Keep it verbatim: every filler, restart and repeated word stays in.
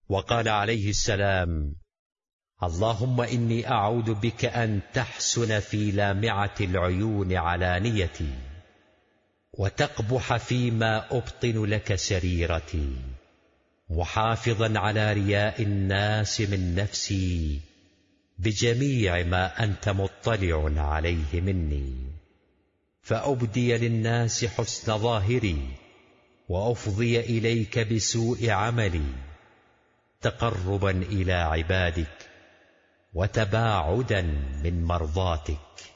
وقال عليه السلام: اللهم إني أعوذ بك أن تحسن في لامعة العيون علانيتي، وتقبح فيما أبطن لك سريرتي، محافظا على رياء الناس من نفسي بجميع ما أنت مطلع عليه مني، فأبدي للناس حسن ظاهري، وأفضي إليك بسوء عملي، تقربا إلى عبادك وتباعدا من مرضاتك.